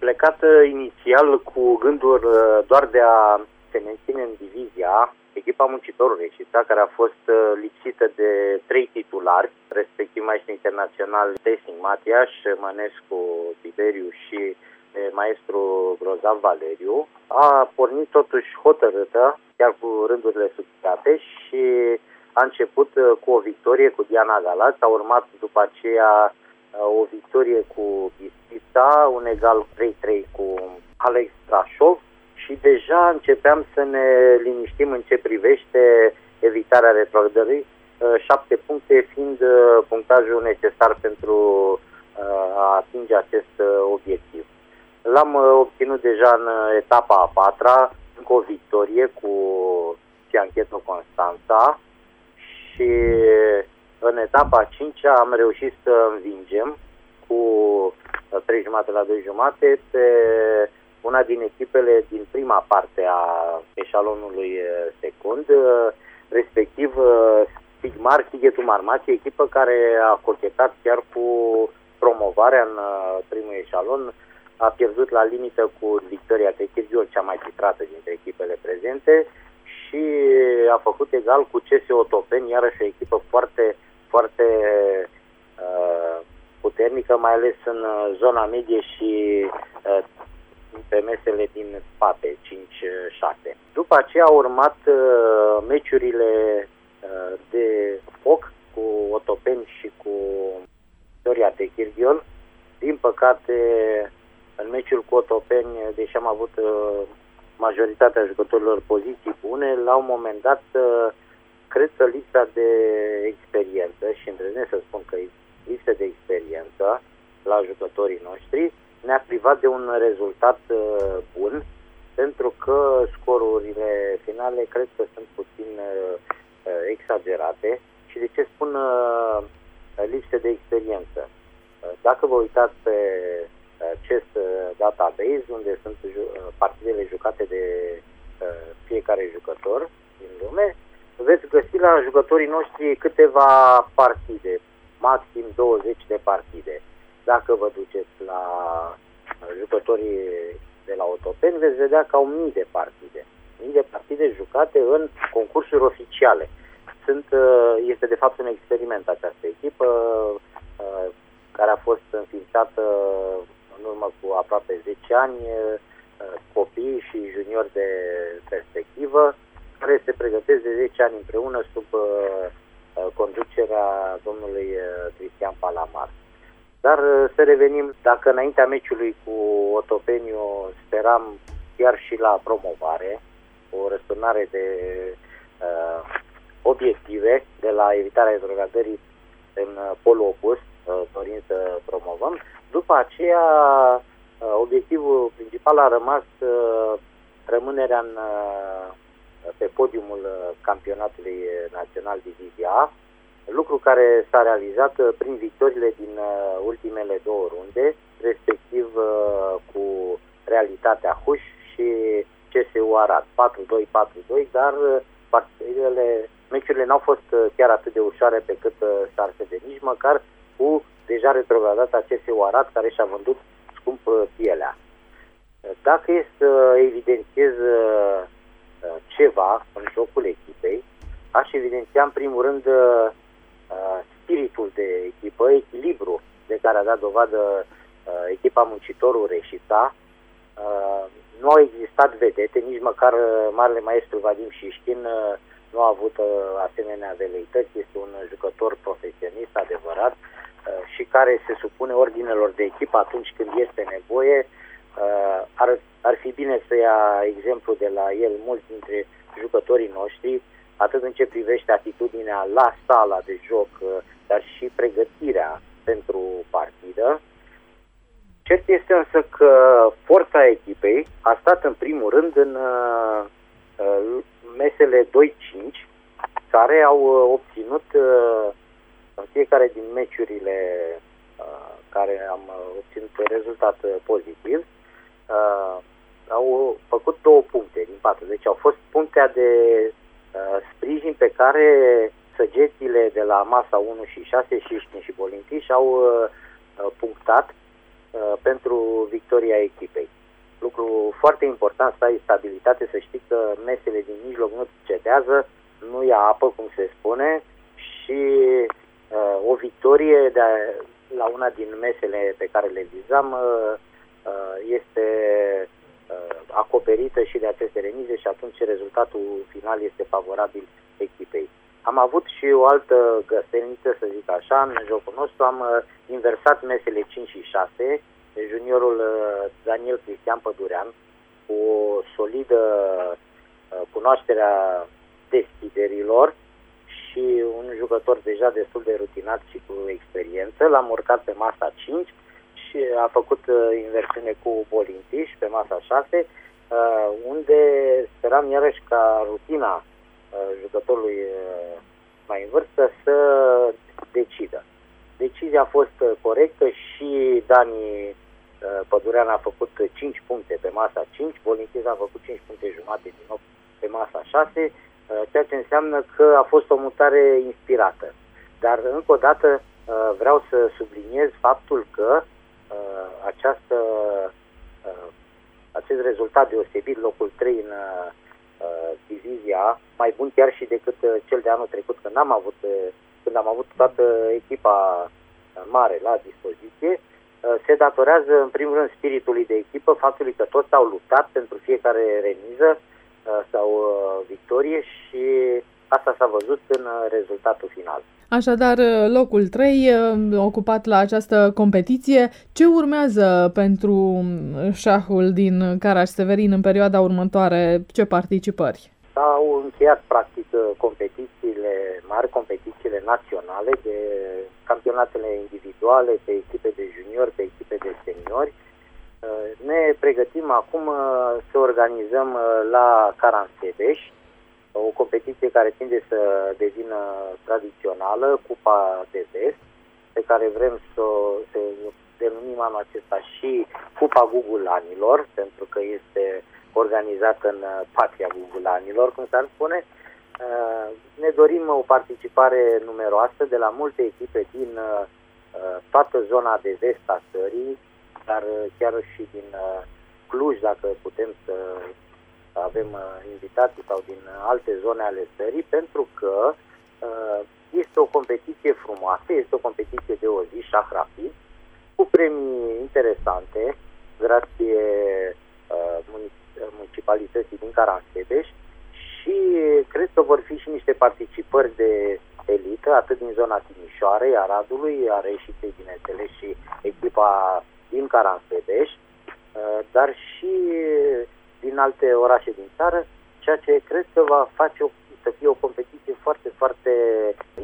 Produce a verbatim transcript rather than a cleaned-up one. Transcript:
plecat inițial cu gândul doar de a se menține în divizia echipa Muncitorul Reșița, care a fost lipsită de trei titulari, respectiv maestru internațional Tesing Matiaș, Mănescu Tiberiu și maestru Grozav Valeriu. A pornit totuși hotărâtă, chiar cu rândurile subțate, și a început cu o victorie cu Diana Galați, a urmat după aceea o victorie cu Bistrița, un egal trei trei cu Alex Brașov și deja începeam să ne liniștim în ce privește evitarea retrogradării, șapte puncte fiind punctajul necesar pentru a atinge acest obiectiv. L-am obținut deja în etapa a patra, încă o victorie cu Ciancheto Constanța și în etapa a cincea am reușit să învingem cu trei jumate la doi jumate pe una din echipele din prima parte a eșalonului secund, respectiv Sigmar Sighetul Marmație, echipă care a cochetat chiar cu promovarea în primul eșalon. A pierdut la limită cu Victoria Techirghiol, cea mai titrată dintre echipele prezente, și a făcut egal cu C S Otopeni, iarăși o echipă foarte, foarte uh, puternică, mai ales în zona medie și uh, pe mesele din spate, cinci șase. După aceea au urmat uh, meciurile uh, de foc cu Otopeni și cu Victoria Techirghiol. Din păcate, în meciul cu Otopeni, deși am avut uh, majoritatea jucătorilor poziții bune, la un moment dat, uh, cred că lipsa de experiență, și îndrăznesc să spun că lipsa de experiență la jucătorii noștri, ne-a privat de un rezultat uh, bun, pentru că scorurile finale cred că sunt puțin uh, exagerate. Și de ce spun uh, lipsă de experiență? Uh, dacă vă uitați pe acest database, unde sunt partidele jucate de fiecare jucător din lume, veți găsi la jucătorii noștri câteva partide, maxim douăzeci de partide. Dacă vă duceți la jucătorii de la Otopeni, veți vedea că au mii de partide. Mii de partide jucate în concursuri oficiale. Sunt, este de fapt un experiment această echipă, care a fost înființată în urmă cu aproape zece ani, copii și juniori de perspectivă, care se pregătesc de zece ani împreună sub conducerea domnului Cristian Palamar. Dar să revenim, dacă înaintea meciului cu Otopeniu speram chiar și la promovare, o răsturnare de uh, obiective de la evitarea retrogradării în polul opus, uh, dorind să promovăm, după aceea obiectivul principal a rămas rămânerea în, pe podiumul campionatului național Divizia A, lucru care s-a realizat prin victoriile din ultimele două runde, respectiv cu Realitatea Huș și C S U Arad, patru doi patru doi, dar partidele, meciurile n-au fost chiar atât de ușoare pe cât s-ar crede, nici măcar cu deja retrogradată C S U Arad, care și-a vândut scump pielea. Dacă e să evidențiez ceva în jocul echipei, aș evidenția în primul rând spiritul de echipă, echilibru de care a dat dovadă echipa Muncitorul Reșița. Nu au existat vedete, nici măcar marele maestru Vadim Șiștin nu a avut asemenea veleități. Este un jucător profesionist adevărat și care se supune ordinelor de echipă atunci când este nevoie. Ar, ar fi bine să ia exemplu de la el mulți dintre jucătorii noștri, atât în ce privește atitudinea la sala de joc, dar și pregătirea pentru partidă. Cert este însă că forța echipei a stat în primul rând în uh, mesele doi cinci, care au obținut uh, în fiecare din meciurile uh, care am obținut rezultat pozitiv, uh, au făcut două puncte din patru. Deci au fost punctea de uh, sprijin pe care săgețile de la masa unu și șase, Șiștin și Bolintiș, au uh, punctat pentru victoria echipei. Lucru foarte important, să ai stabilitate, să știi că mesele din mijloc nu cedează, nu ia apă, cum se spune, și uh, o victorie de a, la una din mesele pe care le vizam uh, uh, este uh, acoperită și de aceste remize și atunci rezultatul final este favorabil echipei. Am avut și o altă găseniță, să zic așa, în jocul nostru am uh, inversat mesele cinci și șase, juniorul uh, Daniel Cristian Pădurean, cu o solidă uh, cunoaștere a deschiderilor și un jucător deja destul de rutinat și cu experiență, l-am urcat pe masa cinci și a făcut uh, inversiune cu Bolintiș pe masa șase, uh, unde speram iarăși ca rutina uh, jucătorului uh, mai în vârstă să decidă. Decizia a fost uh, corectă și Dani uh, Pădurean a făcut cinci puncte pe masa cinci, Bolintiș a făcut cinci puncte jumate din nou pe masa șase, ceea ce înseamnă că a fost o mutare inspirată. Dar, încă o dată, vreau să subliniez faptul că această, acest rezultat deosebit, locul trei în divizia, mai bun chiar și decât cel de anul trecut, când am avut, când am avut toată echipa mare la dispoziție, se datorează, în primul rând, spiritului de echipă, faptului că toți au luptat pentru fiecare remiză sau victorie și asta s-a văzut în rezultatul final. Așadar, locul trei ocupat la această competiție. Ce urmează pentru șahul din Caraș-Severin în perioada următoare? Ce participări? S-au încheiat practic competițiile mari, competițiile naționale, de campionatele individuale, pe echipe de juniori, pe echipe de seniori. Ne pregătim acum să organizăm la Caransebeș o competiție care tinde să devină tradițională, Cupa de Vest, pe care vrem să o denumim anul acesta și Cupa Gugulanilor, pentru că este organizată în patria Gugulanilor, cum s-ar spune. Ne dorim o participare numeroasă de la multe echipe din toată zona de vest a țării, dar chiar și din Cluj, dacă putem să avem invitații, sau din alte zone ale țării, pentru că este o competiție frumoasă, este o competiție de o zi, șah rapid, cu premii interesante, grație municipalității din Caransebeș, și cred că vor fi și niște participări de elită, atât din zona Timișoarei, Aradului, a reieșit, bineînțeles, și echipa din Caransebeș, dar și din alte orașe din țară, ceea ce cred că va face o, să fie o competiție foarte, foarte